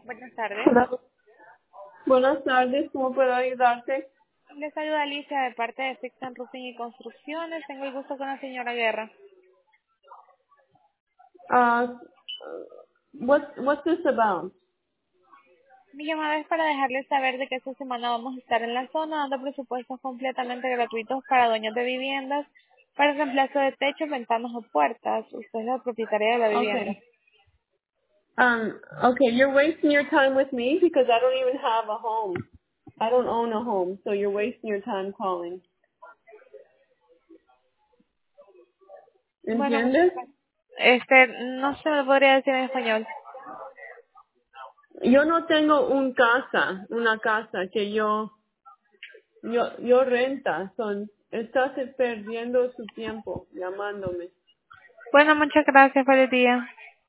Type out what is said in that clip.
Buenas tardes. Hola. Buenas tardes, ¿cómo puedo ayudarte? Les saluda Alicia de parte de Fix and Roofing y Construcciones. Tengo el gusto con la señora Guerra. Uh, what's this about? Mi llamada es para dejarles saber de que esta semana vamos a estar en la zona dando presupuestos completamente gratuitos para dueños de viviendas para el reemplazo de techos, ventanas o puertas. Usted es la propietaria de la vivienda. Okay. Okay, you're wasting your time with me because I don't even have a home. I don't own a home, so you're wasting your time calling. Bueno, muchas ¿Entiendes? gracias. No se me podría decir en español. Yo no tengo una casa que yo renta, estás perdiendo su tiempo llamándome. Bueno, muchas gracias. Feliz día.